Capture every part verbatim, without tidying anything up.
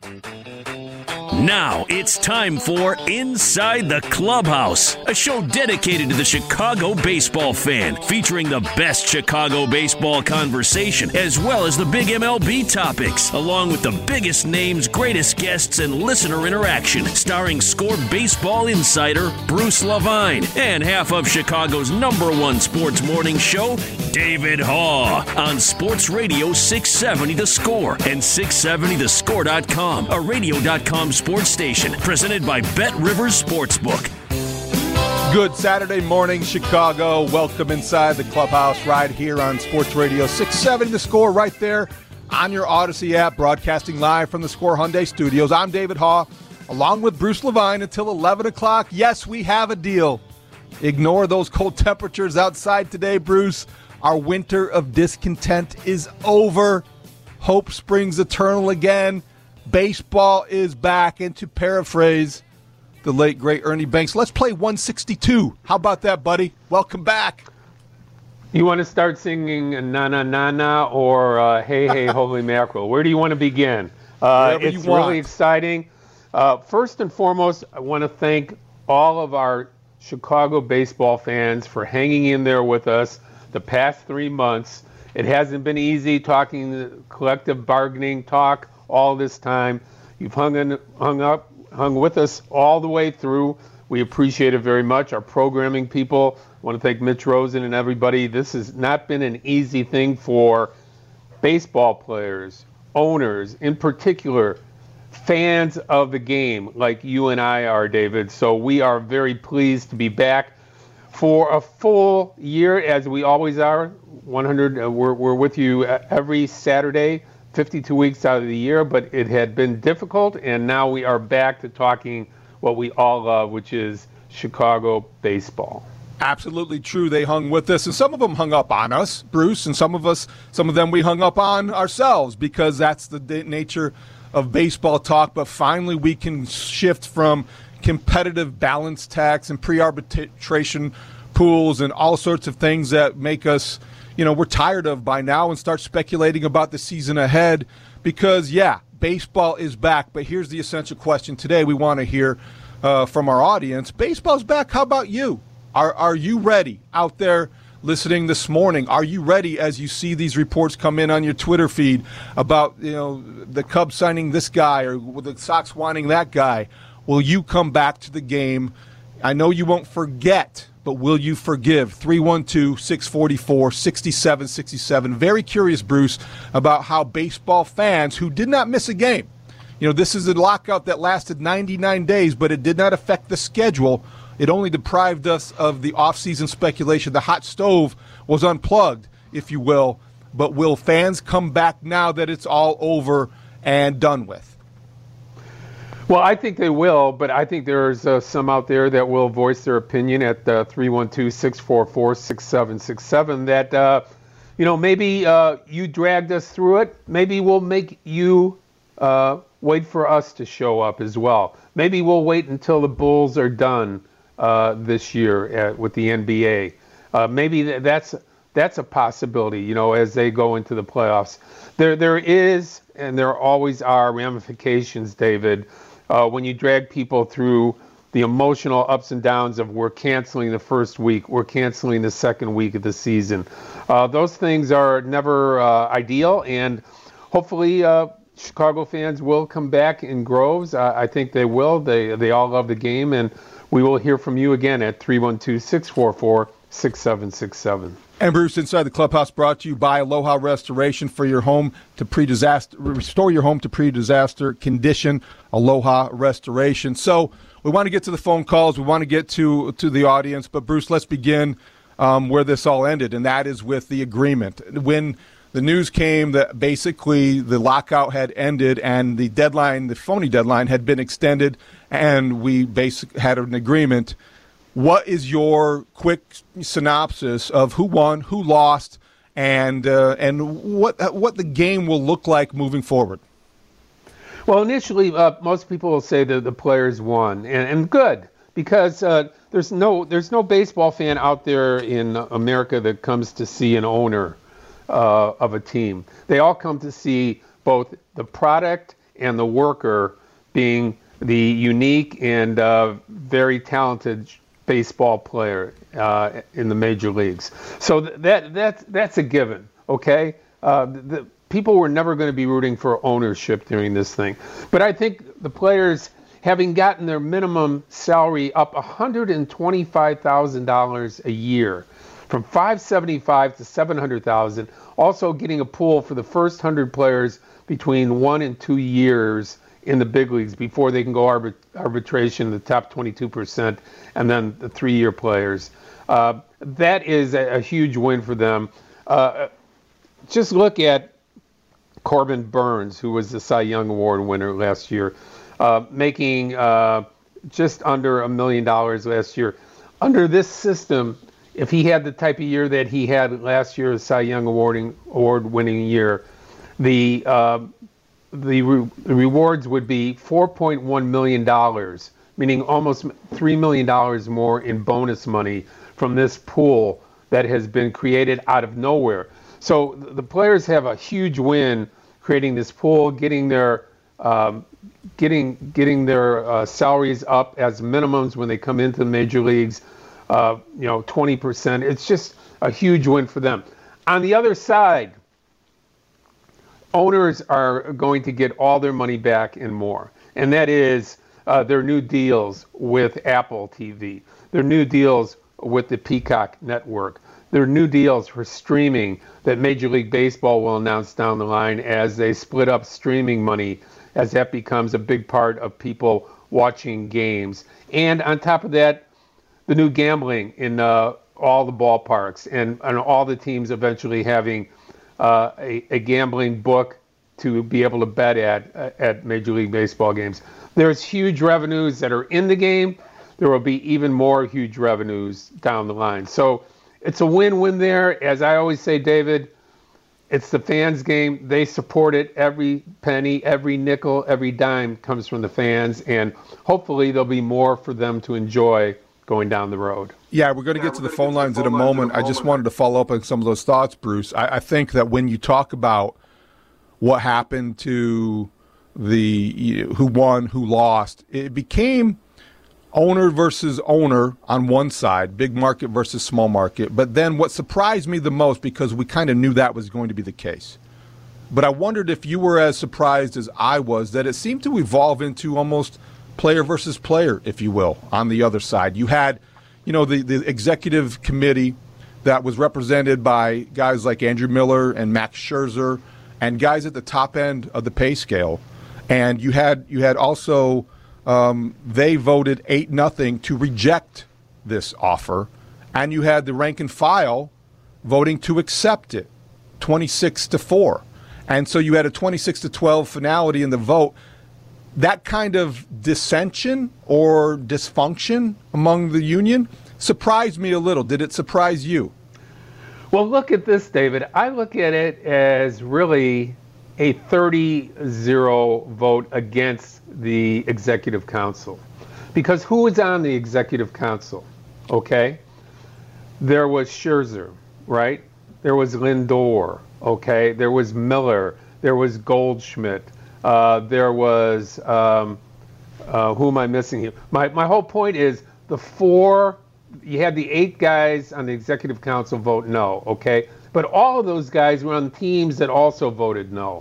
Now it's time for Inside the Clubhouse, a show dedicated to the Chicago baseball fan, featuring the best Chicago baseball conversation, as well as the big M L B topics, along with the biggest names, greatest guests, and listener interaction, starring Score baseball insider Bruce Levine and half of Chicago's number one sports morning show, David Haugh, on Sports Radio six seventy The Score and six seventy the score dot com, a radio dot com sports station presented by Bet Rivers Sportsbook. Good Saturday morning, Chicago. Welcome inside the clubhouse right here on Sports Radio six seventy The Score, right there on your Odyssey app, broadcasting live from the Score Hyundai Studios. I'm David Haugh, along with Bruce Levine until eleven o'clock. Yes, we have a deal. Ignore those cold temperatures outside today, Bruce. Our winter of discontent is over. Hope springs eternal again. Baseball is back. And to paraphrase the late, great Ernie Banks, let's play one sixty-two. How about that, buddy? Welcome back. You want to start singing Na Na Na Na or uh, Hey Hey Holy Mackerel? Where do you want to begin? Uh, it's really exciting. Uh, first and foremost, I want to thank all of our Chicago baseball fans for hanging in there with us the past three months. It hasn't been easy talking the collective bargaining talk all this time. You've hung in, hung up, hung with us all the way through. We appreciate it very much. Our programming people, I want to thank Mitch Rosen and everybody. This has not been an easy thing for baseball players, owners, in particular, fans of the game like you and I are, David. So we are very pleased to be back for a full year, as we always are. one hundred, uh, we're, we're with you every Saturday, fifty-two weeks out of the year, but it had been difficult, and now we are back to talking what we all love, which is Chicago baseball. Absolutely true. They hung with us, and some of them hung up on us, Bruce, and some of us, some of them we hung up on ourselves, because that's the d- nature of baseball talk. But finally we can shift from competitive balance tax and pre-arbitration pools and all sorts of things that make us, you know, we're tired of by now, and start speculating about the season ahead. Because, yeah, baseball is back. But here's the essential question today we want to hear uh, from our audience. Baseball's back. How about you? Are are you ready out there listening this morning? Are you ready as you see these reports come in on your Twitter feed about, you know, the Cubs signing this guy or the Sox wanting that guy? Will you come back to the game? I know you won't forget, but will you forgive? three one two, six four four, six seven six seven. Very curious, Bruce, about how baseball fans who did not miss a game. You know, this is a lockout that lasted ninety-nine days, but it did not affect the schedule. It only deprived us of the off-season speculation. The hot stove was unplugged, if you will. But will fans come back now that it's all over and done with? Well, I think they will, but I think there's uh, some out there that will voice their opinion at uh, three one two, six four four, six seven six seven that, uh, you know, maybe uh, you dragged us through it. Maybe we'll make you uh, wait for us to show up as well. Maybe we'll wait until the Bulls are done uh, this year at, with the N B A. Uh, maybe th- that's that's a possibility, you know, as they go into the playoffs. There, there is, and there always are ramifications, David, Uh, when you drag people through the emotional ups and downs of we're canceling the first week, we're canceling the second week of the season. Uh, those things are never uh, ideal, and hopefully uh, Chicago fans will come back in groves. Uh, I think they will. They they all love the game, and we will hear from you again at three one two, six four four, six seven six seven. And Bruce, Inside the Clubhouse brought to you by Aloha Restoration for your home to pre-disaster, restore your home to pre-disaster condition. Aloha Restoration. So we want to get to the phone calls. We want to get to to the audience. But Bruce, let's begin um, where this all ended, and that is with the agreement. When the news came that basically the lockout had ended and the deadline, the phony deadline, had been extended, and we basically had an agreement. What is your quick synopsis of who won, who lost, and uh, and what what the game will look like moving forward? Well, initially, uh, most people will say that the players won, and, and good, because uh, there's no there's no baseball fan out there in America that comes to see an owner uh, of a team. They all come to see both the product and the worker being the unique and uh, very talented baseball player uh, in the major leagues. So th- that that's that's a given. Okay, uh, the, people were never going to be rooting for ownership during this thing, but I think the players, having gotten their minimum salary up one hundred twenty-five thousand dollars a year, from five hundred seventy-five thousand dollars to seven hundred thousand dollars, also getting a pool for the first one hundred players between one and two years in the big leagues before they can go arbit- arbitration, the top twenty-two percent, and then the three-year players. Uh, that is a, a huge win for them. Uh, just look at Corbin Burns, who was the Cy Young Award winner last year, uh, making uh, just under a million dollars last year. Under this system, if he had the type of year that he had last year, a Cy Young awarding, award-winning year, the uh, the, re- the rewards would be four point one million dollars, meaning almost three million dollars more in bonus money from this pool that has been created out of nowhere. So the players have a huge win creating this pool, getting their um, getting getting their uh, salaries up as minimums when they come into the major leagues. Uh, you know, twenty percent. It's just a huge win for them. On the other side, owners are going to get all their money back and more. And that is uh, their new deals with Apple T V, their new deals with the Peacock Network, their new deals for streaming that Major League Baseball will announce down the line as they split up streaming money, as that becomes a big part of people watching games. And on top of that, the new gambling in uh, all the ballparks and, and all the teams eventually having uh, a, a gambling book to be able to bet at at Major League Baseball games. There's huge revenues that are in the game. There will be even more huge revenues down the line. So it's a win-win there. As I always say, David, it's the fans' game. They support it. Every penny, every nickel, every dime comes from the fans, and hopefully there'll be more for them to enjoy going down the road. Yeah, we're going to get to the phone lines in a moment. I just wanted to follow up on some of those thoughts, Bruce. I, I think that when you talk about what happened to the you know, who won, who lost, it became owner versus owner on one side, big market versus small market. But then what surprised me the most, because we kind of knew that was going to be the case, but I wondered if you were as surprised as I was, that it seemed to evolve into almost player versus player, if you will, on the other side. You had, you know, the, the executive committee that was represented by guys like Andrew Miller and Max Scherzer and guys at the top end of the pay scale. And you had you had also, um, they voted eight nothing to reject this offer. And you had the rank and file voting to accept it, twenty-six to four. And so you had a twenty-six to twelve finality in the vote. That kind of dissension or dysfunction among the union surprised me a little. Did it surprise you? Well, look at this, David. I look at it as really a thirty zero vote against the executive council. Because who was on the executive council? Okay? There was Scherzer, right? There was Lindor, okay? There was Miller. There was Goldschmidt. Uh, there was, um, uh, who am I missing here? My my whole point is the four, you had the eight guys on the executive council vote no, okay? But all of those guys were on teams that also voted no.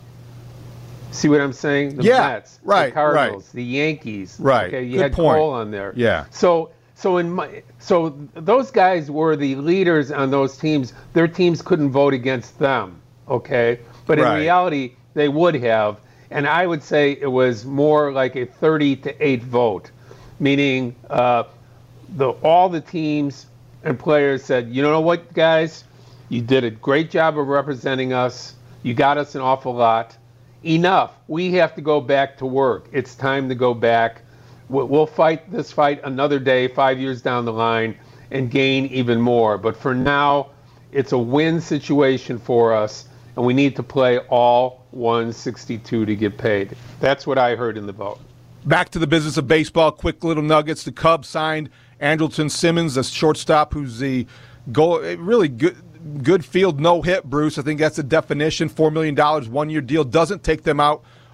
See what I'm saying? The yeah, Mets, right, the Cardinals, right. the Yankees. Right, okay? You good had point. Cole on there. Yeah. So so in my, so those guys were the leaders on those teams. Their teams couldn't vote against them, okay? But in right. reality, they would have. And I would say it was more like a thirty to eight vote, meaning uh, the all the teams and players said, you know what, guys? You did a great job of representing us. You got us an awful lot. Enough. We have to go back to work. It's time to go back. We'll fight this fight another day, five years down the line, and gain even more. But for now, it's a win situation for us, and we need to play all one sixty-two to get paid. That's what I heard in the vote. Back to the business of baseball, quick little nuggets. The Cubs signed Andrelton Simmons, a shortstop who's the goal, really good good field no-hit, Bruce. I think that's the definition. four million dollars, one-year deal. Doesn't take them out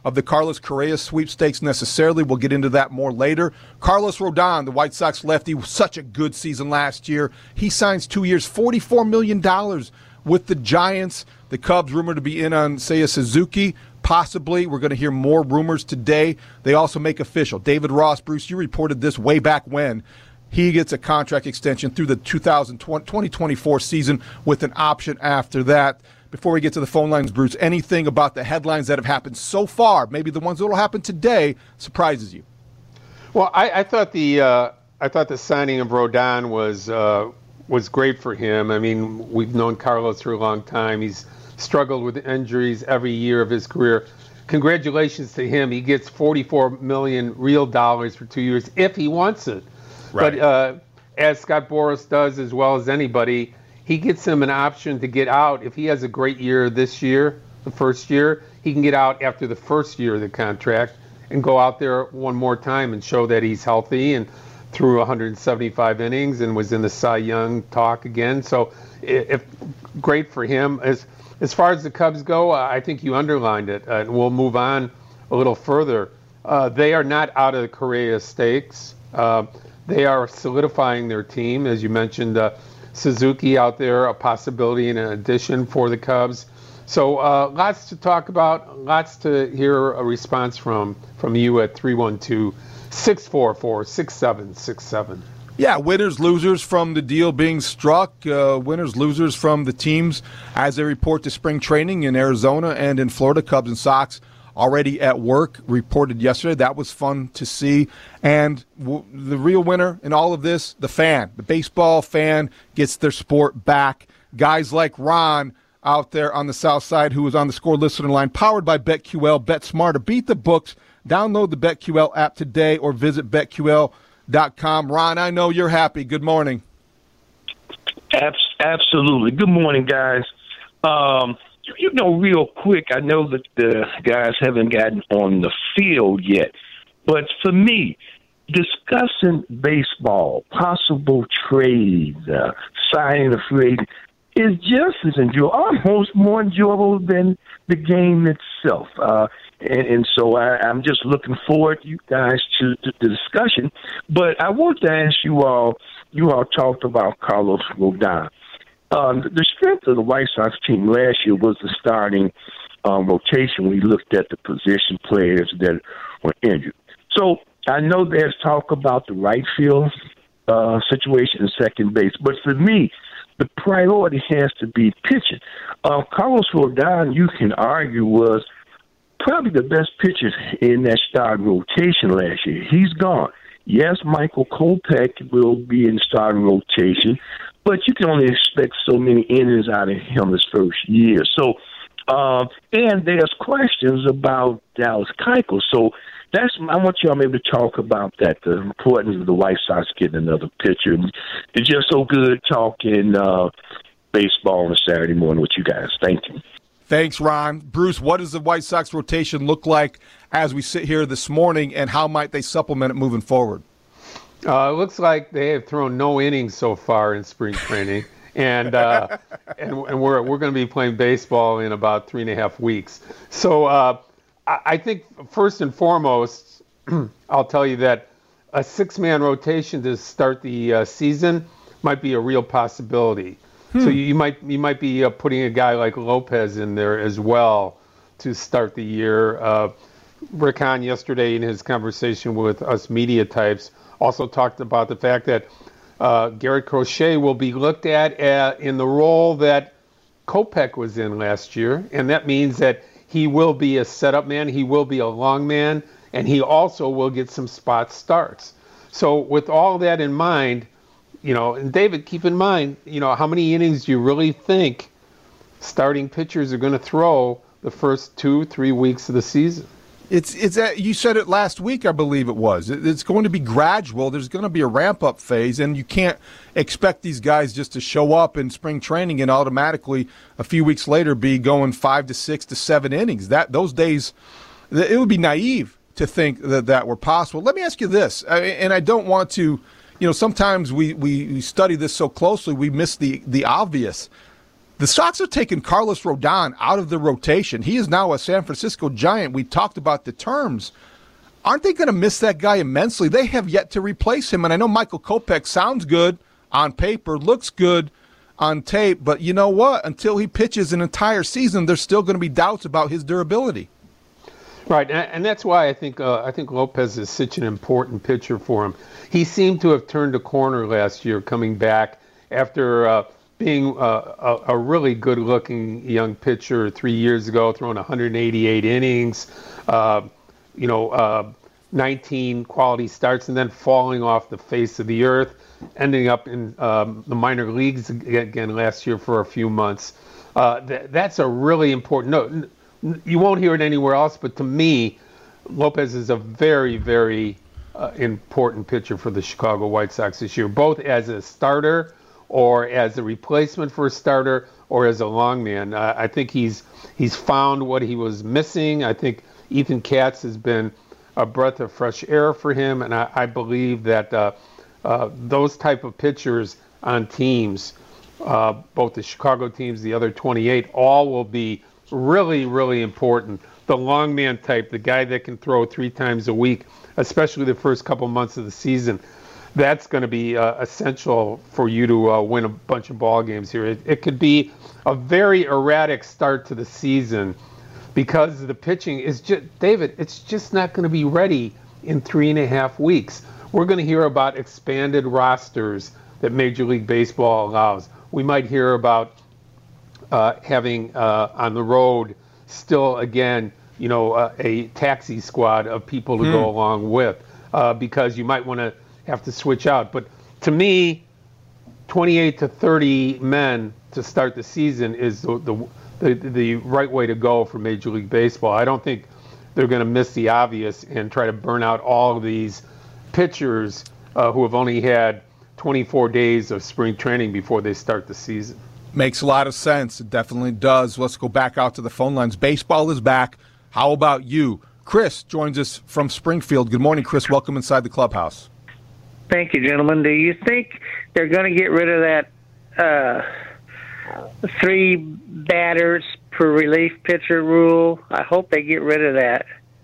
of the Carlos Correa sweepstakes necessarily. We'll get into that more later. Carlos Rodon, the White Sox lefty, was such a good season last year. He signs two years, forty-four million dollars with the Giants. The Cubs rumored to be in on Seiya Suzuki. Possibly. We're going to hear more rumors today. They also make official. David Ross, Bruce, you reported this way back when. He gets a contract extension through the twenty twenty-four season with an option after that. Before we get to the phone lines, Bruce, anything about the headlines that have happened so far, maybe the ones that will happen today, surprises you? Well, I, I thought the uh, I thought the signing of Rodon was uh, was great for him. I mean, we've known Carlos for a long time. He's struggled with injuries every year of his career. Congratulations to him. He gets forty-four million real dollars for two years if he wants it. Right. But uh, as Scott Boras does as well as anybody, he gets him an option to get out. If he has a great year this year, the first year, he can get out after the first year of the contract and go out there one more time and show that he's healthy and threw one hundred seventy-five innings and was in the Cy Young talk again. So if great for him. As as far as the Cubs go, I think you underlined it, uh, and we'll move on a little further. Uh, they are not out of the Correa stakes. Uh, they are solidifying their team. As you mentioned, uh, Suzuki out there, a possibility and an addition for the Cubs. So uh, lots to talk about, lots to hear a response from from you at three one two, six four four, six seven six seven. Yeah, winners, losers from the deal being struck, uh, winners, losers from the teams as they report to spring training in Arizona and in Florida. Cubs and Sox already at work, reported yesterday. That was fun to see. And w- the real winner in all of this, the fan. The baseball fan gets their sport back. Guys like Ron out there on the south side who was on the score listener line, powered by BetQL. Bet smarter. Beat the books. Download the BetQL app today or visit bet Q L dot com. Ron, I know you're happy. Good morning. Absolutely. Good morning, guys. Um, you know, real quick, I know that the guys haven't gotten on the field yet, but for me, discussing baseball, possible trades, uh, signing a trade is just as enjoyable, almost more enjoyable than the game itself. Uh, and, and so I, I'm just looking forward, you guys, to, to the discussion. But I want to ask you all, you all talked about Carlos Rodon. Um, the strength of the White Sox team last year was the starting um, rotation. We looked at the position players that were injured. So I know there's talk about the right field uh, situation and second base, but for me, the priority has to be pitching. Uh, Carlos Rodon, you can argue, was probably the best pitcher in that starting rotation last year. He's gone. Yes, Michael Kopech will be in the starting rotation, but you can only expect so many innings out of him his first year. So, uh, and there's questions about Dallas Keuchel. So that's I want y'all maybe to talk about that, the importance of the White Sox getting another pitcher. It's just so good talking uh, baseball on a Saturday morning with you guys. Thank you. Thanks, Ron. Bruce, what does the White Sox rotation look like as we sit here this morning, and how might they supplement it moving forward? Uh, it looks like they have thrown no innings so far in spring training, and uh, and, and we're we're going to be playing baseball in about three and a half weeks. So uh, I, I think first and foremost, I'll tell you that a six-man rotation to start the uh, season might be a real possibility. Hmm. So you, you might you might be uh, putting a guy like Lopez in there as well to start the year. Uh, Rick Hahn yesterday in his conversation with us media types also talked about the fact that uh, Garrett Crochet will be looked at uh, in the role that Kopech was in last year, and that means that he will be a setup man, he will be a long man, and he also will get some spot starts. So with all that in mind, you know, and David, keep in mind, you know, how many innings do you really think starting pitchers are going to throw the first two, three weeks of the season? It's it's a, you said it last week, I believe it was. It, it's going to be gradual. There's going to be a ramp-up phase, and you can't expect these guys just to show up in spring training and automatically a few weeks later be going five to six to seven innings. That those days, it would be naive to think that that were possible. Let me ask you this, and I don't want to, you know, sometimes we, we, we study this so closely we miss the, the obvious. The Sox are taking Carlos Rodon out of the rotation. He is now a San Francisco Giant. We talked about the terms. Aren't they going to miss that guy immensely? They have yet to replace him. And I know Michael Kopech sounds good on paper, looks good on tape, but you know what? Until he pitches an entire season, there's still going to be doubts about his durability. Right, and that's why I think uh, I think Lopez is such an important pitcher for him. He seemed to have turned a corner last year, coming back after uh, being uh, a, a really good-looking young pitcher three years ago, throwing one hundred eighty-eight innings, uh, you know, uh, nineteen quality starts, and then falling off the face of the earth, ending up in um, the minor leagues again last year for a few months. Uh, th- that's a really important note. You won't hear it anywhere else, but to me, Lopez is a very, very uh, important pitcher for the Chicago White Sox this year, both as a starter or as a replacement for a starter or as a long man. Uh, I think he's he's found what he was missing. I think Ethan Katz has been a breath of fresh air for him, and I, I believe that uh, uh, those type of pitchers on teams, uh, both the Chicago teams, the other twenty-eight, all will be really, really important. The long man type, the guy that can throw three times a week, especially the first couple months of the season, that's going to be uh, essential for you to uh, win a bunch of ball games here. It, it could be a very erratic start to the season because the pitching is just, David, it's just not going to be ready in three and a half weeks. We're going to hear about expanded rosters that Major League Baseball allows. We might hear about Uh, having uh, on the road still, again, you know, uh, a taxi squad of people to hmm. go along with uh, because you might want to have to switch out. But to me, twenty-eight to thirty men to start the season is the, the, the, the right way to go for Major League Baseball. I don't think they're going to miss the obvious and try to burn out all of these pitchers uh, who have only had twenty-four days of spring training before they start the season. Makes a lot of sense. It definitely does. Let's go back out to the phone lines. Baseball is back. How about you? Chris joins us from Springfield. Good morning, Chris. Welcome inside the clubhouse. Thank you, gentlemen. Do you think they're going to get rid of that uh, three batters per relief pitcher rule? I hope they get rid of that.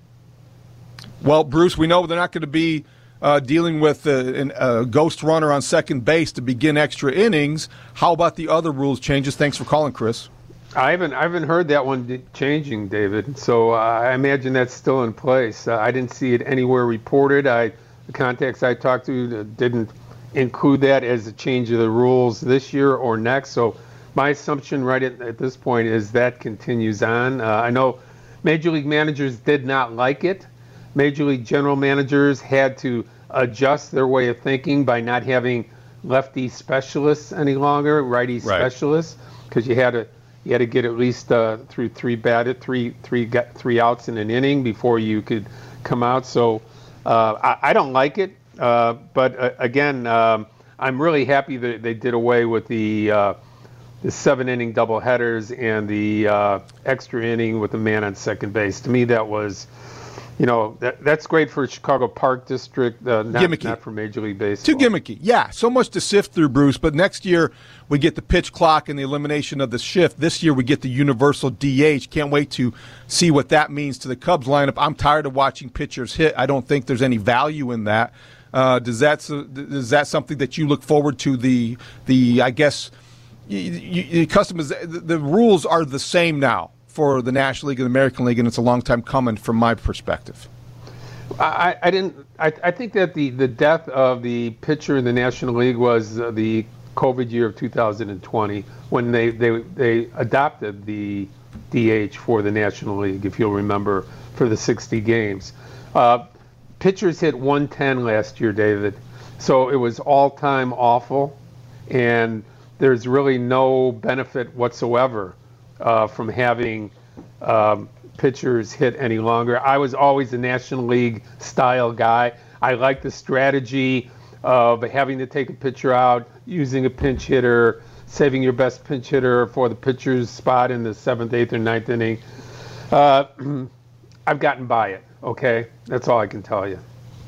Well, Bruce, we know they're not going to be Uh, dealing with a, a ghost runner on second base to begin extra innings. How about the other rules changes? Thanks for calling, Chris. I haven't I haven't heard that one changing, David. So uh, I imagine that's still in place. Uh, I didn't see it anywhere reported. I the contacts I talked to didn't include that as a change of the rules this year or next. So my assumption right at, at this point is that continues on. Uh, I know Major League managers did not like it. Major League general managers had to adjust their way of thinking by not having lefty specialists any longer, righty right. specialists, because you had to you had to get at least uh, through three batted, three three got three outs in an inning before you could come out. So uh, I, I don't like it, uh, but uh, again, um, I'm really happy that they did away with the uh, the seven inning doubleheaders and the uh, extra inning with the man on second base. To me, that was. You know, that that's great for Chicago Park District, uh, not, not for Major League Baseball. Too gimmicky. Yeah, so much to sift through, Bruce. But next year we get the pitch clock and the elimination of the shift. This year we get the universal D H. Can't wait to see what that means to the Cubs lineup. I'm tired of watching pitchers hit. I don't think there's any value in that. Uh, does that is that something that you look forward to? The the I guess you, you, customers. The, the rules are the same now for the National League and the American League, and it's a long time coming from my perspective. I, I didn't. I, I think that the, the death of the pitcher in the National League was uh, the COVID year of two thousand twenty when they, they they adopted the D H for the National League, if you'll remember, for the sixty games. Uh, pitchers hit one ten last year, David, so it was all-time awful, and there's really no benefit whatsoever Uh, from having um, pitchers hit any longer. I was always a National League style guy. I like the strategy of having to take a pitcher out, using a pinch hitter, saving your best pinch hitter for the pitcher's spot in the seventh, eighth, or ninth inning. Uh, I've gotten by it, okay? That's all I can tell you.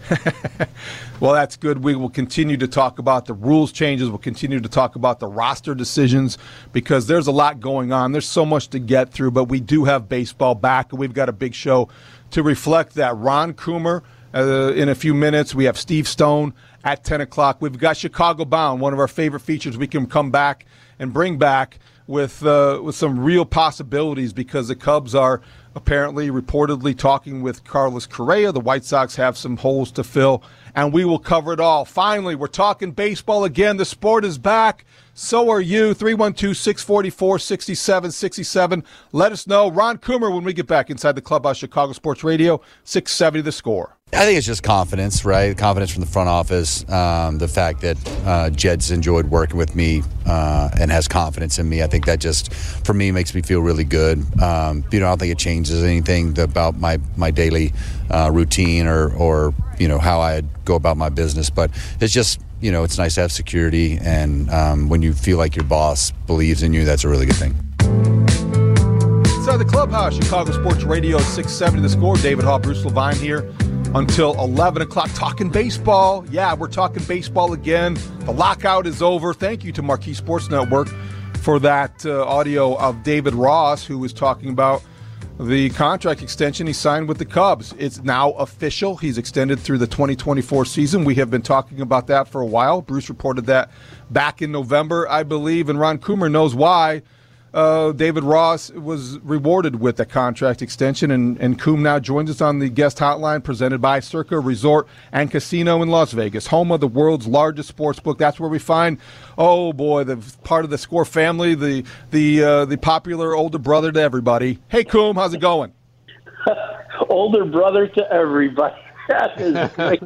Well, that's good. We will continue to talk about the rules changes. We'll continue to talk about the roster decisions because there's a lot going on. There's so much to get through, but we do have baseball back, and we've got a big show to reflect that. Ron Coomer uh, in a few minutes. We have Steve Stone at ten o'clock. We've got Chicago Bound, one of our favorite features we can come back and bring back with uh, with some real possibilities because the Cubs are apparently, reportedly talking with Carlos Correa. The White Sox have some holes to fill, and we will cover it all. Finally, we're talking baseball again. The sport is back. So are you. three one two, six four four, six seven six seven. Let us know. Ron Coomer when we get back inside the Clubhouse, Chicago Sports Radio, six seventy The Score. I think it's just confidence, right? Confidence from the front office. Um, the fact that uh, Jed's enjoyed working with me uh, and has confidence in me. I think that just, for me, makes me feel really good. Um, you know, I don't think it changes anything about my, my daily uh, routine or, or, you know, how I go about my business. But it's just, you know, it's nice to have security. And um, when you feel like your boss believes in you, that's a really good thing. Inside the Clubhouse, Chicago Sports Radio, six seventy The Score. David Hall, Bruce Levine here until eleven o'clock talking baseball. Yeah, we're talking baseball again. The lockout is over. Thank you to Marquee Sports Network for that uh, audio of David Ross, who was talking about the contract extension he signed with the Cubs. It's now official. He's extended through the twenty twenty-four season. We have been talking about that for a while. Bruce reported that back in November, I believe, and Ron Coomer knows why. Uh, David Ross was rewarded with a contract extension, and, and Coom now joins us on the guest hotline presented by Circa Resort and Casino in Las Vegas, home of the world's largest sports book. That's where we find, oh boy, the part of the Score family, the the uh, the popular older brother to everybody. Hey, Coom, how's it going? Older brother to everybody. That is great.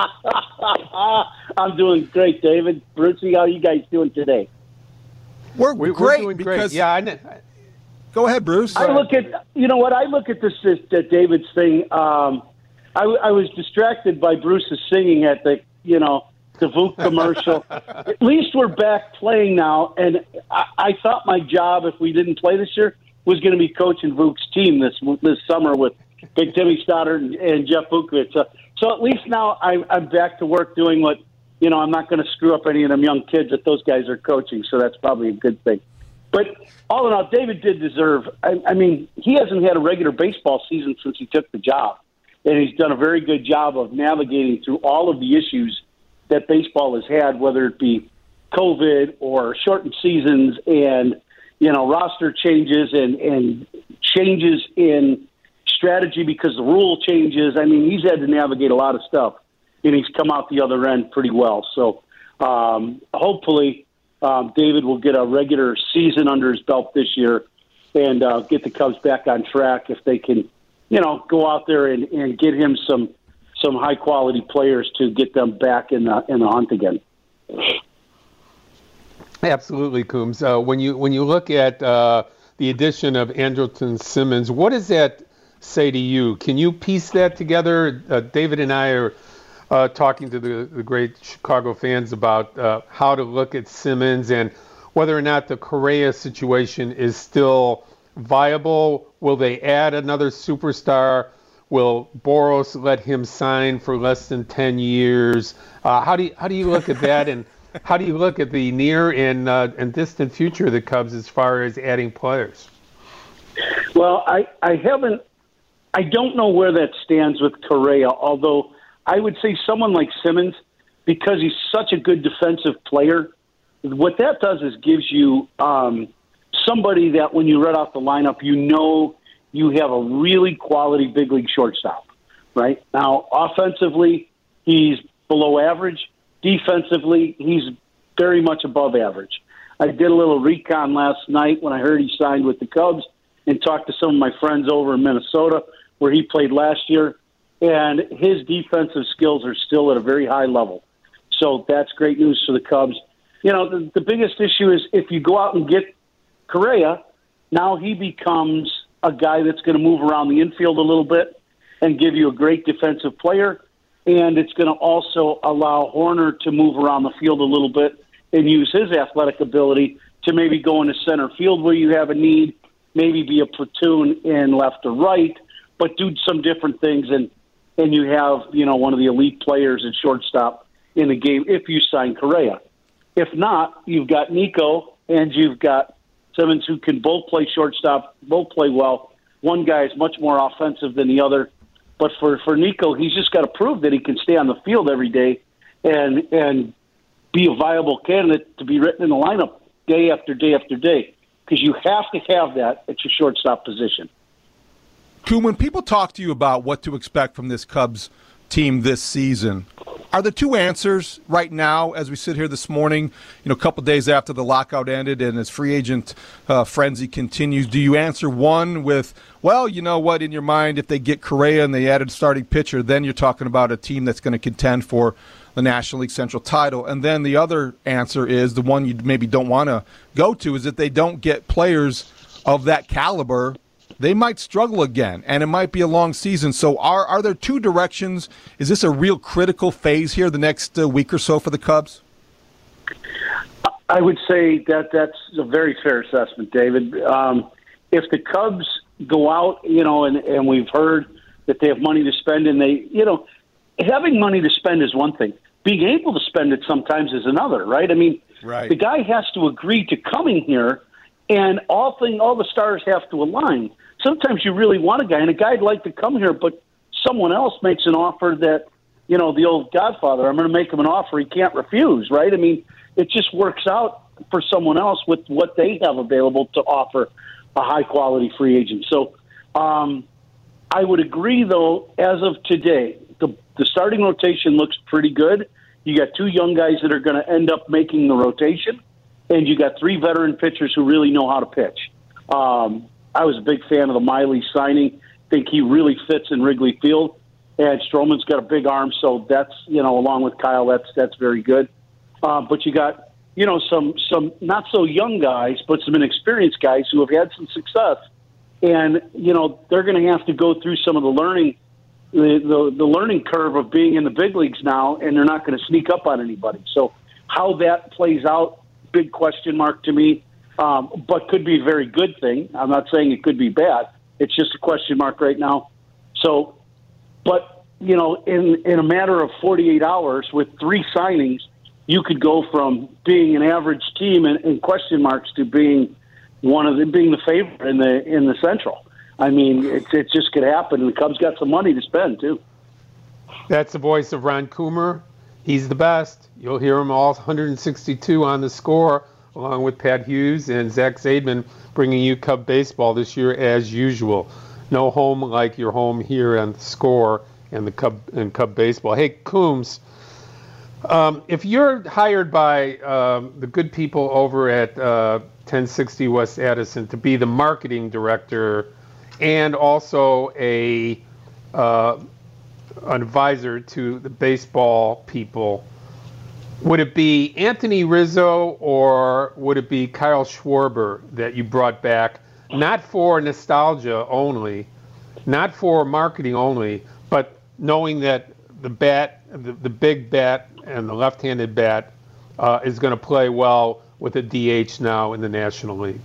I'm doing great, David. Brucey, how are you guys doing today? We're, we're great doing because. great. Yeah, I, I, go ahead, Bruce. I look at you know what I look at this, this at David's thing. Um, I, I was distracted by Bruce's singing at the you know the Vuk commercial. At least we're back playing now, and I, I thought my job, if we didn't play this year, was going to be coaching Vuk's team this this summer with Big Timmy Stoddard and, and Jeff Vukovic. So, so at least now I, I'm back to work doing what. You know, I'm not going to screw up any of them young kids that those guys are coaching, so that's probably a good thing. But all in all, David did deserve I, – I mean, he hasn't had a regular baseball season since he took the job, and he's done a very good job of navigating through all of the issues that baseball has had, whether it be COVID or shortened seasons and, you know, roster changes and, and changes in strategy because the rule changes. I mean, he's had to navigate a lot of stuff. And he's come out the other end pretty well. So um, hopefully um, David will get a regular season under his belt this year and uh, get the Cubs back on track if they can, you know, go out there and, and get him some some high quality players to get them back in the in the hunt again. Absolutely, Coombs. Uh, when you when you look at uh, the addition of Andrelton Simmons, what does that say to you? Can you piece that together? Uh, David and I are. Uh, talking to the, the great Chicago fans about uh, how to look at Simmons and whether or not the Correa situation is still viable. Will they add another superstar? Will Boros let him sign for less than ten years? Uh, how do you, how do you look at that, and how do you look at the near and uh, and distant future of the Cubs as far as adding players? Well, I, I haven't – I don't know where that stands with Correa, although – I would say someone like Simmons, because he's such a good defensive player, what that does is gives you um, somebody that when you read off the lineup, you know you have a really quality big league shortstop, right? Now, offensively, he's below average. Defensively, he's very much above average. I did a little recon last night when I heard he signed with the Cubs and talked to some of my friends over in Minnesota where he played last year. And his defensive skills are still at a very high level. So that's great news for the Cubs. You know, the, the biggest issue is if you go out and get Correa, now he becomes a guy that's going to move around the infield a little bit and give you a great defensive player. And it's going to also allow Horner to move around the field a little bit and use his athletic ability to maybe go into center field where you have a need, maybe be a platoon in left or right, but do some different things. And and you have, you know, one of the elite players at shortstop in the game if you sign Correa. If not, you've got Nico and you've got Simmons who can both play shortstop, both play well. One guy is much more offensive than the other. But for, for Nico, he's just got to prove that he can stay on the field every day and and be a viable candidate to be written in the lineup day after day after day, because you have to have that at your shortstop position. Coom, when people talk to you about what to expect from this Cubs team this season, are the two answers right now as we sit here this morning, you know, a couple days after the lockout ended and as free agent uh, frenzy continues, do you answer one with, well, you know what, in your mind, if they get Correa and they added starting pitcher, then you're talking about a team that's going to contend for the National League Central title? And then the other answer is the one you maybe don't want to go to, is if they don't get players of that caliber, they might struggle again, and it might be a long season. So are are there two directions? Is this a real critical phase here the next uh, week or so for the Cubs? I would say that that's a very fair assessment, David. Um, if the Cubs go out, you know, and, and we've heard that they have money to spend, and they, you know, having money to spend is one thing. Being able to spend it sometimes is another, right? I mean, right. The guy has to agree to coming here, and all thing, all the stars have to align. Sometimes you really want a guy, and a guy'd like to come here, but someone else makes an offer that, you know, the old Godfather, I'm going to make him an offer he can't refuse, right? I mean, it just works out for someone else with what they have available to offer a high-quality free agent. So um, I would agree, though, as of today, the, the starting rotation looks pretty good. You got two young guys that are going to end up making the rotation, and you got three veteran pitchers who really know how to pitch. Um, I was a big fan of the Miley signing. I think he really fits in Wrigley Field. And Stroman's got a big arm, so that's, you know, along with Kyle, that's that's very good. Uh, but you got, you know, some some not so young guys, but some inexperienced guys who have had some success. And, you know, they're going to have to go through some of the learning, the, the, the learning curve of being in the big leagues now, and they're not going to sneak up on anybody. So how that plays out, big question mark to me. Um, but could be a very good thing. I'm not saying it could be bad. It's just a question mark right now. So, but, you know, in, in a matter of forty-eight hours with three signings, you could go from being an average team in, in question marks to being one of the, being the favorite in the, in the Central. I mean, it, it just could happen, and the Cubs got some money to spend, too. That's the voice of Ron Coomer. He's the best. You'll hear him all one hundred sixty-two on the Score, along with Pat Hughes and Zach Zaidman, bringing you Cub baseball this year as usual. No home like your home here on the Score and the Cub and Cub baseball. Hey, Coombs, um, if you're hired by um, the good people over at uh, ten sixty West Addison to be the marketing director and also a uh, an advisor to the baseball people, would it be Anthony Rizzo or would it be Kyle Schwarber that you brought back, not for nostalgia only, not for marketing only, but knowing that the bat, the, the big bat and the left-handed bat uh, is going to play well with a D H now in the National League?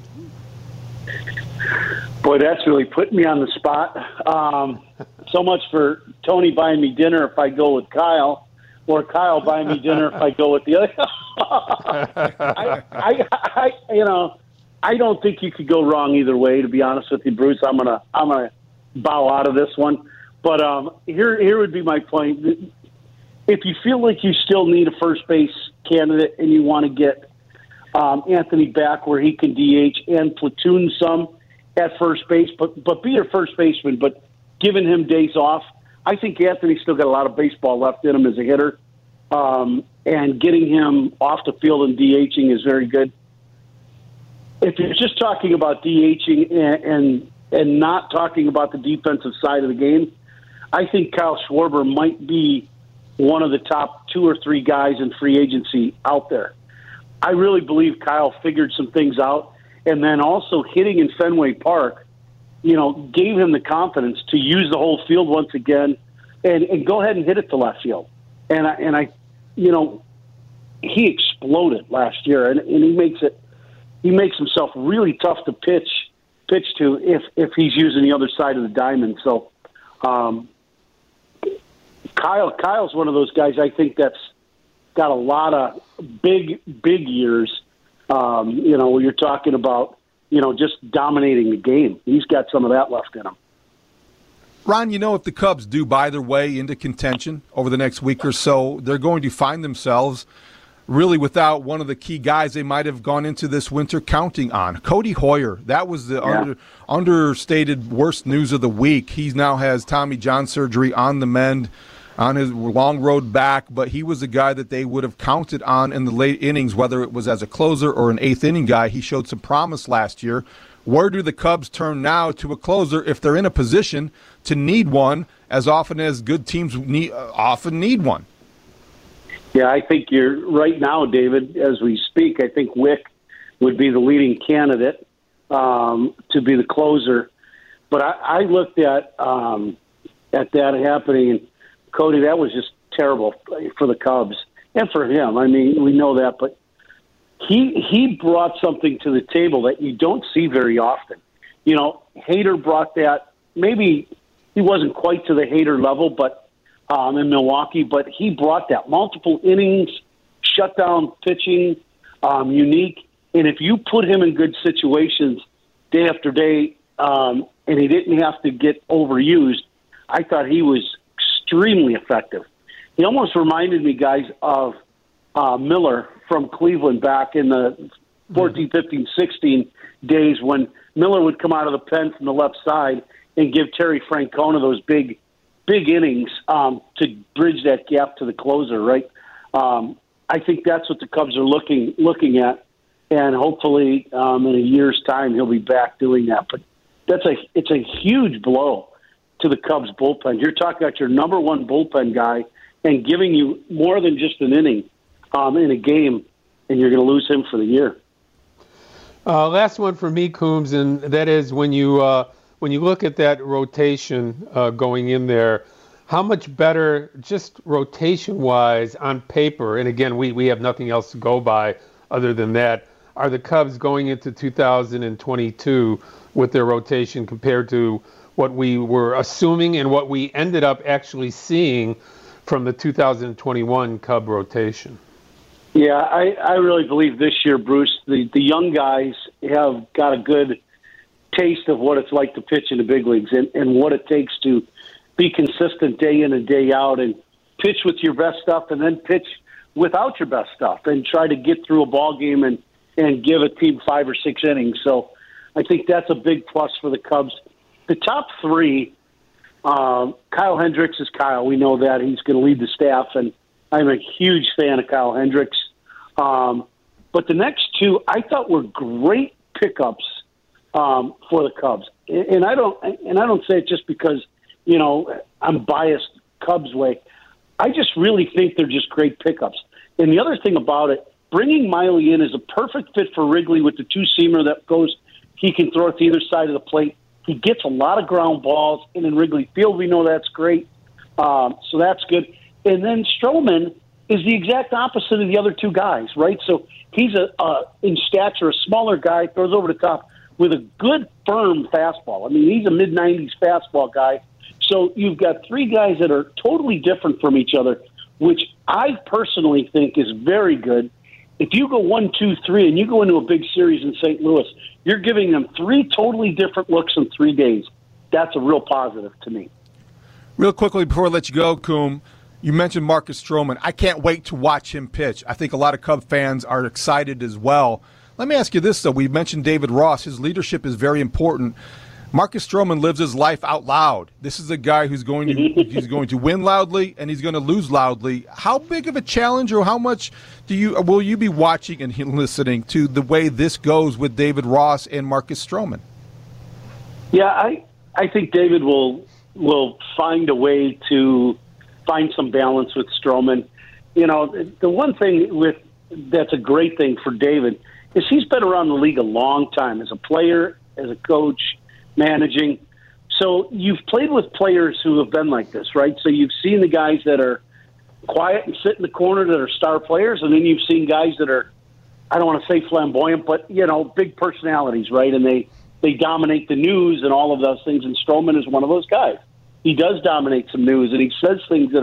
Boy, that's really putting me on the spot. Um, so much for Tony buying me dinner if I go with Kyle, or Kyle buying me dinner if I go with the other. I, I, I, you know, I don't think you could go wrong either way. To be honest with you, Bruce, I'm gonna, I'm gonna bow out of this one. But um, here, here would be my point. If you feel like you still need a first base candidate and you want to get um, Anthony back where he can D H and platoon some at first base, but but be your first baseman, but giving him days off. I think Anthony's still got a lot of baseball left in him as a hitter, um, and getting him off the field and DHing is very good. If you're just talking about DHing and, and and not talking about the defensive side of the game, I think Kyle Schwarber might be one of the top two or three guys in free agency out there. I really believe Kyle figured some things out, and then also hitting in Fenway Park, you know, gave him the confidence to use the whole field once again and, and go ahead and hit it to left field. And I, and I, you know, he exploded last year, and, and he makes it, he makes himself really tough to pitch, pitch to if, if he's using the other side of the diamond. So, um, Kyle Kyle's one of those guys I think that's got a lot of big, big years. Um, you know, where you're talking about, you know, just dominating the game. He's got some of that left in him. Ron, you know, if the Cubs do buy their way into contention over the next week or so, they're going to find themselves really without one of the key guys they might have gone into this winter counting on. Cody Hoyer, that was the yeah. under, understated worst news of the week. He now has Tommy John surgery on the mend, on his long road back, but he was a guy that they would have counted on in the late innings, whether it was as a closer or an eighth inning guy. He showed some promise last year. Where do the Cubs turn now to a closer if they're in a position to need one as often as good teams need, uh, often need one? Yeah, I think you're right now, David, as we speak. I think Wick would be the leading candidate um, to be the closer. But I, I looked at um, at that happening, and Cody, that was just terrible for the Cubs and for him. I mean, we know that, but he he brought something to the table that you don't see very often. You know, Hader brought that. Maybe he wasn't quite to the Hader level, but um, in Milwaukee, but he brought that multiple innings, shutdown pitching, um, unique. And if you put him in good situations day after day, um, and he didn't have to get overused, I thought he was extremely effective. He almost reminded me, guys, of uh, Miller from Cleveland back in the fourteen, fifteen, sixteen days when Miller would come out of the pen from the left side and give Terry Francona those big, big innings um, to bridge that gap to the closer, right? Um, I think that's what the Cubs are looking looking at, and hopefully um, in a year's time he'll be back doing that. But that's a it's a huge blow to the Cubs bullpen. You're talking about your number one bullpen guy and giving you more than just an inning um, in a game, and you're going to lose him for the year. Uh, last one for me, Coombs, and that is when you uh, when you look at that rotation uh, going in there, how much better, just rotation-wise on paper, and again, we, we have nothing else to go by other than that, are the Cubs going into two thousand twenty-two with their rotation compared to what we were assuming and what we ended up actually seeing from the two thousand twenty-one Cub rotation? Yeah, I, I really believe this year, Bruce, the, the young guys have got a good taste of what it's like to pitch in the big leagues and, and what it takes to be consistent day in and day out and pitch with your best stuff and then pitch without your best stuff and try to get through a ball game and, and give a team five or six innings. So I think that's a big plus for the Cubs. The top three, um, Kyle Hendricks is Kyle. We know that. He's going to lead the staff, and I'm a huge fan of Kyle Hendricks. Um, but the next two I thought were great pickups um, for the Cubs. And, and I don't and I don't say it just because, you know, I'm biased Cubs way. I just really think they're just great pickups. And the other thing about it, bringing Miley in is a perfect fit for Wrigley with the two-seamer that goes, he can throw it to either side of the plate. He gets a lot of ground balls, and in Wrigley Field, we know that's great. Um, so that's good. And then Stroman is the exact opposite of the other two guys, right? So he's a uh, in stature, a smaller guy, throws over the top with a good, firm fastball. I mean, he's a mid nineties fastball guy. So you've got three guys that are totally different from each other, which I personally think is very good. If you go one, two, three, and you go into a big series in Saint Louis, you're giving them three totally different looks in three days. That's a real positive to me. Real quickly before I let you go, Coom, you mentioned Marcus Stroman. I can't wait to watch him pitch. I think a lot of Cub fans are excited as well. Let me ask you this, though. We mentioned David Ross. His leadership is very important. Marcus Stroman lives his life out loud. This is a guy who's going to he's going to win loudly and he's going to lose loudly. How big of a challenge, or how much do you will you be watching and listening to the way this goes with David Ross and Marcus Stroman? Yeah, I I think David will will find a way to find some balance with Stroman. You know, the one thing with that's a great thing for David is he's been around the league a long time as a player, as a coach, managing. So you've played with players who have been like this, right? So you've seen the guys that are quiet and sit in the corner that are star players, and then you've seen guys that are, I don't want to say flamboyant, but, you know, big personalities, right? And they, they dominate the news and all of those things, and Stroman is one of those guys. He does dominate some news, and he says things that are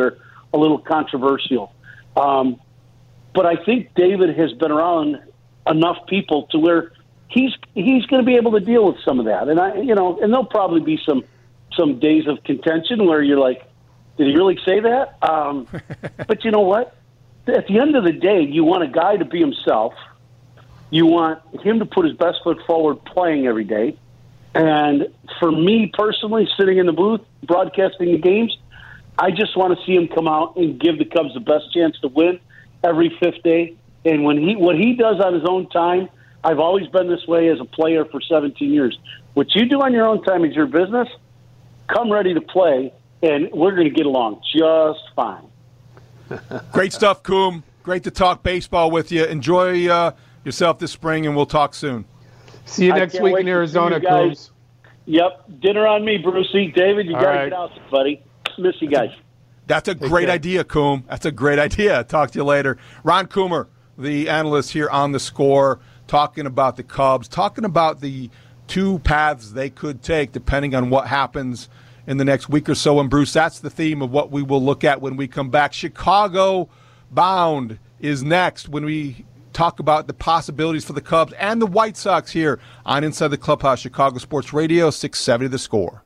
a little controversial. Um, but I think David has been around enough people to where he's he's going to be able to deal with some of that. And I, you know, and there'll probably be some some days of contention where you're like, did he really say that? Um, but you know what? At the end of the day, you want a guy to be himself. You want him to put his best foot forward playing every day. And for me personally, sitting in the booth, broadcasting the games, I just want to see him come out and give the Cubs the best chance to win every fifth day. And when he what he does on his own time, I've always been this way as a player for seventeen years. What you do on your own time is your business. Come ready to play, and we're going to get along just fine. Great stuff, Coom. Great to talk baseball with you. Enjoy uh, yourself this spring, and we'll talk soon. See you next week in Arizona, Coombs. Yep. Dinner on me, Brucey. David, you got to right. get out, buddy. Miss you guys. That's a Take great care. idea, Coom. That's a great idea. Talk to you later. Ron Coomer, the analyst here on The Score, talking about the Cubs, talking about the two paths they could take depending on what happens in the next week or so. And, Bruce, that's the theme of what we will look at when we come back. Chicago Bound is next when we talk about the possibilities for the Cubs and the White Sox here on Inside the Clubhouse, Chicago Sports Radio, six seventy The Score.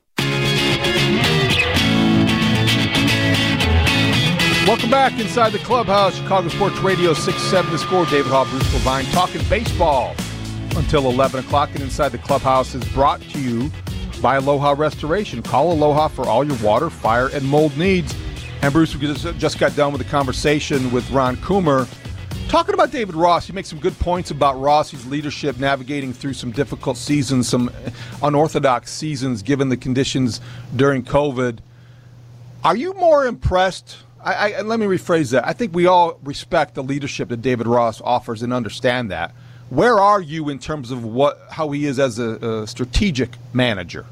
Welcome back inside the Clubhouse, Chicago Sports Radio, six seventy The Score. David Hall, Bruce Levine, talking baseball until eleven o'clock. And Inside the Clubhouse is brought to you by Aloha Restoration. Call Aloha for all your water, fire, and mold needs. And Bruce, we just got done with the conversation with Ron Coomer talking about David Ross. He makes some good points about Rossi's leadership, navigating through some difficult seasons, some unorthodox seasons given the conditions during COVID. Are you more impressed? I, I, let me rephrase that. I think we all respect the leadership that David Ross offers and understand that. Where are you in terms of what how he is as a, a strategic manager?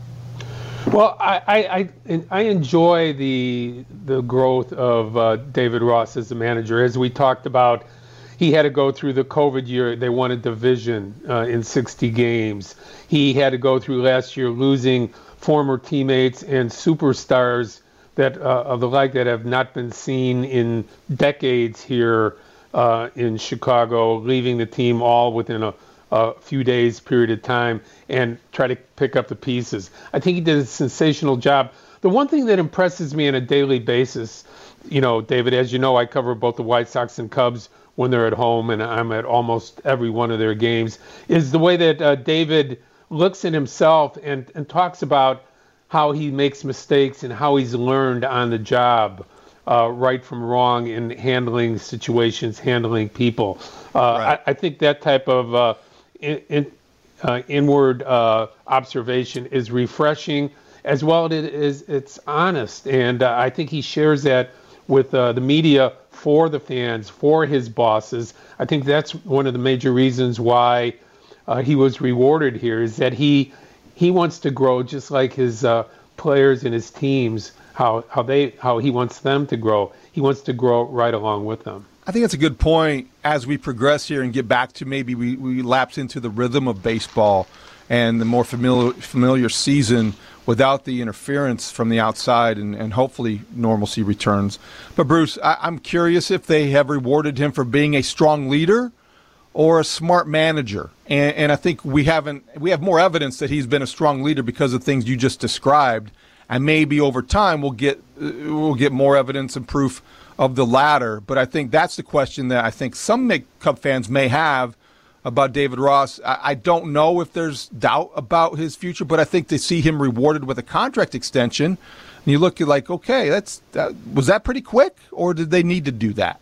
Well, I, I, I, I enjoy the the growth of uh, David Ross as a manager. As we talked about, he had to go through the COVID year. They won a division uh, in sixty games. He had to go through last year losing former teammates and superstars that uh, of the like that have not been seen in decades here uh, in Chicago, leaving the team all within a a few days period of time and try to pick up the pieces. I think he did a sensational job. The one thing that impresses me on a daily basis, you know, David, as you know, I cover both the White Sox and Cubs when they're at home, and I'm at almost every one of their games, is the way that uh, David looks at himself and, and talks about how he makes mistakes and how he's learned on the job, uh, right from wrong in handling situations, handling people. Uh, right. I, I think that type of uh, In, in, uh, inward uh, observation is refreshing, as well as it's honest. And uh, I think he shares that with uh, the media for the fans, for his bosses. I think that's one of the major reasons why uh, he was rewarded here, is that he he wants to grow just like his uh, players and his teams, how how they how he wants them to grow. He wants to grow right along with them. I think that's a good point as we progress here and get back to maybe we, we lapse into the rhythm of baseball and the more familiar familiar season without the interference from the outside, and, and hopefully normalcy returns. But, Bruce, I, I'm curious if they have rewarded him for being a strong leader or a smart manager. And, and I think we haven't we have more evidence that he's been a strong leader because of things you just described. And maybe over time we'll get uh, we'll get more evidence and proof of the latter. But I think that's the question that I think some Cub fans may have about David Ross. I, I don't know if there's doubt about his future, but I think they see him rewarded with a contract extension. And you look at like, okay, that's that, was that pretty quick, or did they need to do that?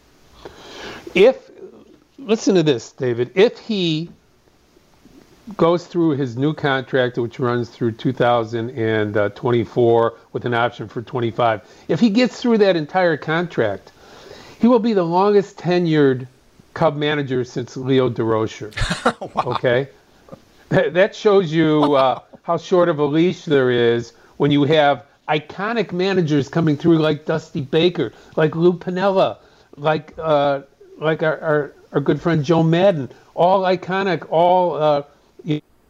If listen to this, David. If he goes through his new contract, which runs through two thousand twenty-four with an option for twenty-five. If he gets through that entire contract, he will be the longest tenured Cub manager since Leo Durocher. Wow. Okay? That, that shows you uh, how short of a leash there is when you have iconic managers coming through like Dusty Baker, like Lou Piniella, like uh, like our, our, our good friend Joe Madden, all iconic, all uh,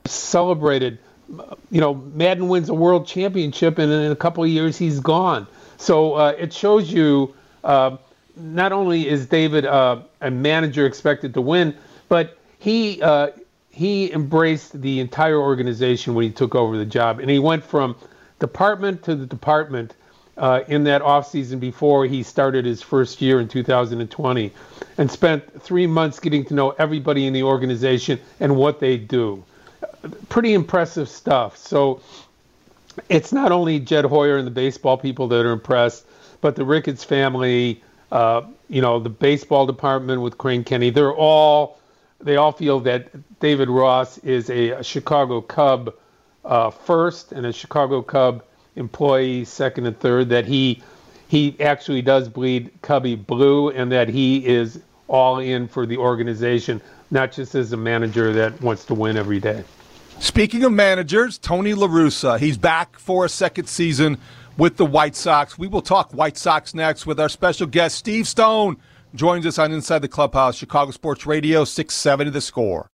celebrated. You know, Madden wins a world championship, and in a couple of years he's gone. So uh, it shows you uh, not only is David uh, a manager expected to win, but he uh, he embraced the entire organization when he took over the job, and he went from department to the department uh, in that offseason before he started his first year in two thousand twenty, and spent three months getting to know everybody in the organization and what they do. Pretty impressive stuff. So it's not only Jed Hoyer and the baseball people that are impressed, but the Ricketts family, uh, you know, the baseball department with Crane Kenny, they're all, they all feel that David Ross is a, a Chicago Cub uh, first and a Chicago Cub employee second and third, that he he actually does bleed Cubby blue, and that he is all in for the organization, not just as a manager that wants to win every day. Speaking of managers, Tony La Russa, he's back for a second season with the White Sox. We will talk White Sox next with our special guest, Steve Stone, joins us on Inside the Clubhouse, Chicago Sports Radio, six seventy The Score.